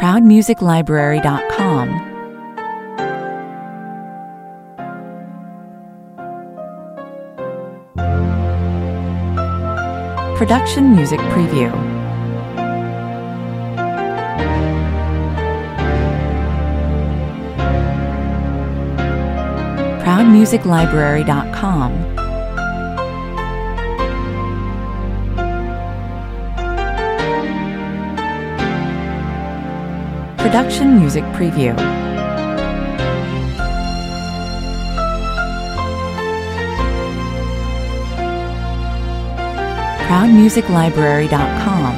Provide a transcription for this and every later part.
ProudMusicLibrary.com. Production Music Preview. ProudMusicLibrary.com. Production Music Preview. ProudMusicLibrary.com.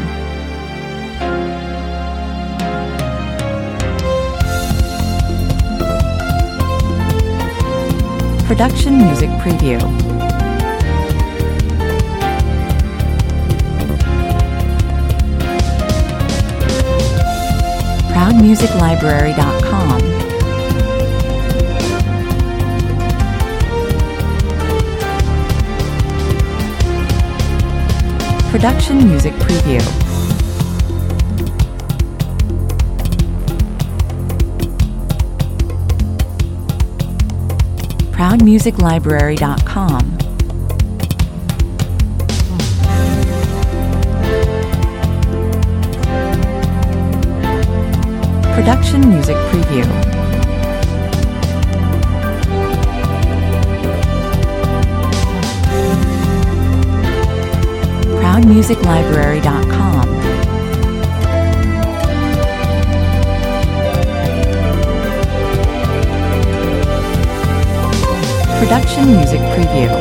Production Music Preview. ProudMusicLibrary.com. Production Music Preview. ProudMusicLibrary.com. Production Music Preview. ProudMusicLibrary.com. Production Music Preview.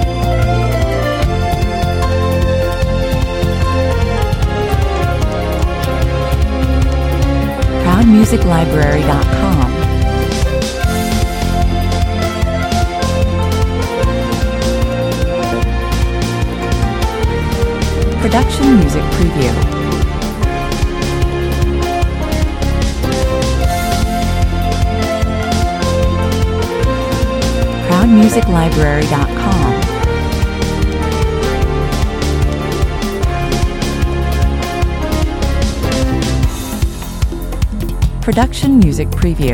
ProudMusicLibrary.com. Production Music Preview. ProudMusicLibrary.com. Production Music Preview.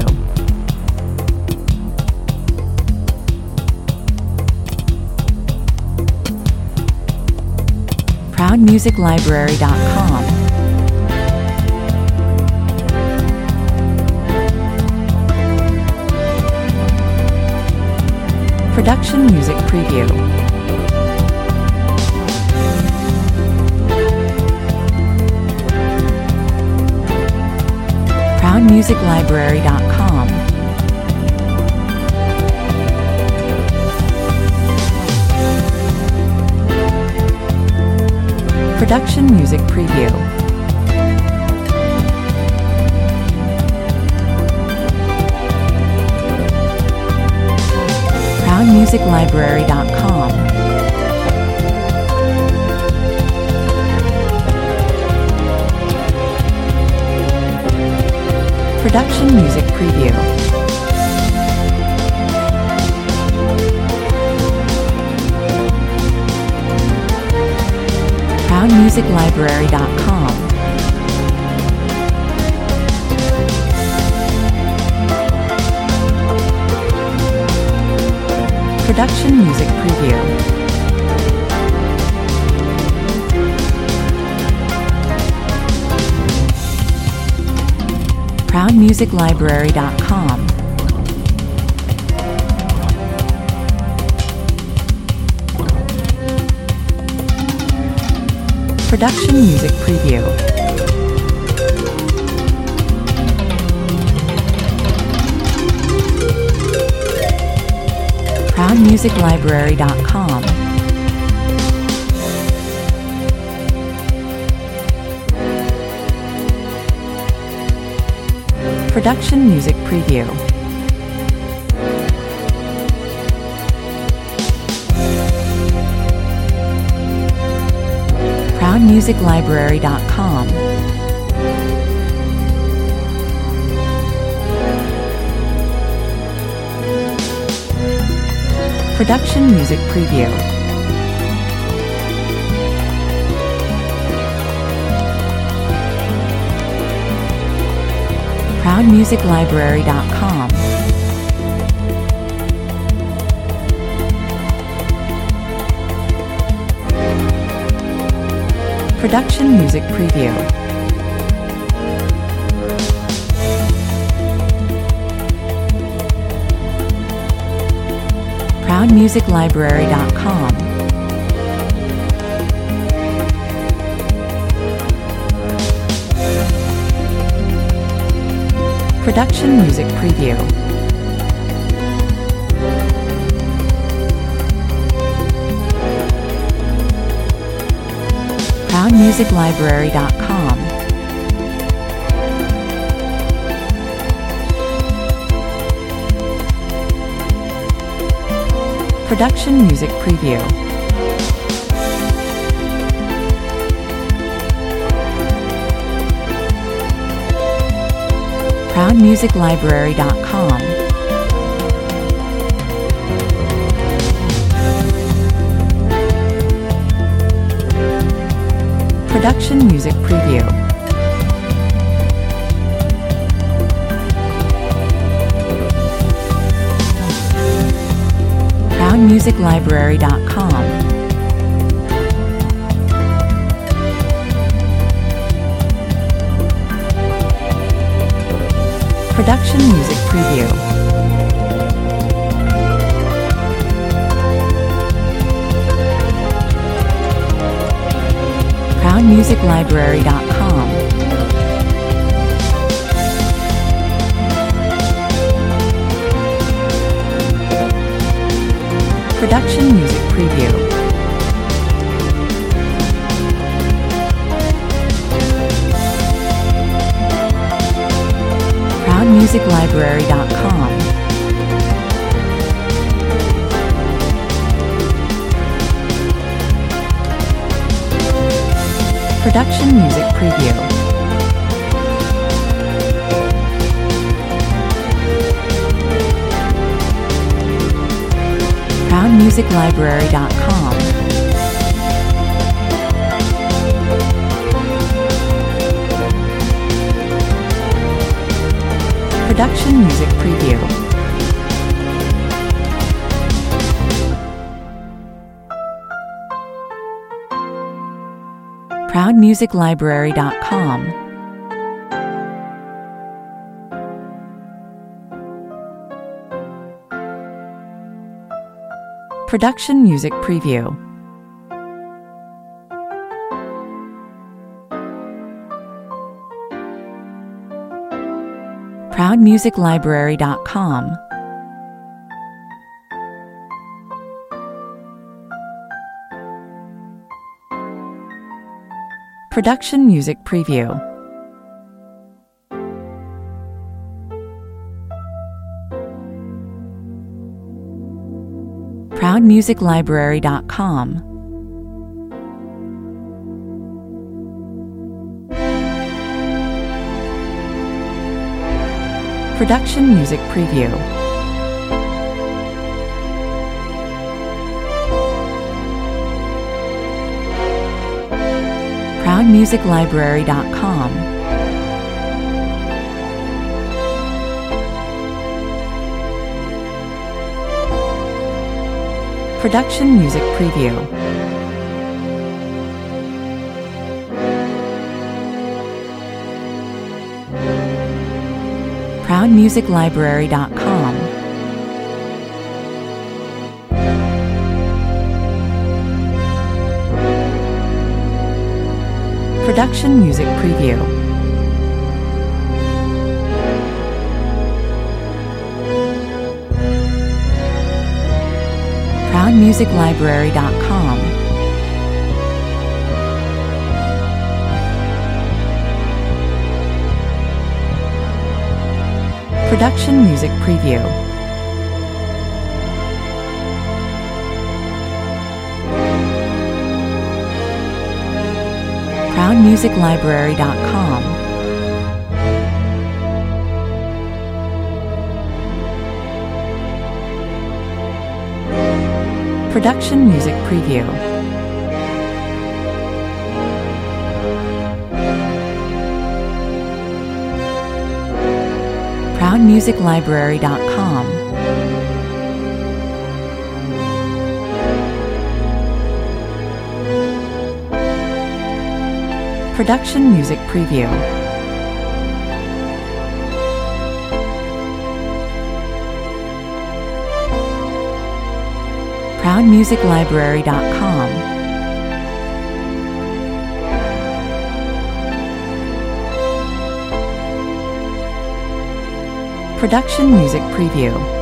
ProudMusicLibrary.com. Production Music Preview. ProudMusicLibrary.com. Production Music Preview. ProudMusicLibrary.com. Production Music Preview. ProudMusicLibrary.com. Production Music Preview. ProudMusicLibrary.com. Production Music Preview. ProudMusicLibrary.com. Production Music Preview. ProudMusicLibrary.com. Production Music Preview. ProudMusicLibrary.com. Production Music Preview. ProudMusicLibrary.com. Production Music Preview. ProudMusicLibrary.com. Production Music Preview. ProudMusicLibrary.com. Production Music Preview. ProudMusicLibrary.com. Production Music Preview. ProudMusicLibrary.com. Production Music Preview. ProudMusicLibrary.com. Production Music Preview. ProudMusicLibrary.com. Production Music Preview. ProudMusicLibrary.com. Production Music Preview. ProudMusicLibrary.com. Production Music Preview. ProudMusicLibrary.com. Production Music Preview. ProudMusicLibrary.com. Production Music Preview. ProudMusicLibrary.com. Production Music Preview. ProudMusicLibrary.com. Production Music Preview. ProudMusicLibrary.com. Production Music Preview. ProudMusicLibrary.com. Production Music Preview. ProudMusicLibrary.com. Production Music Preview.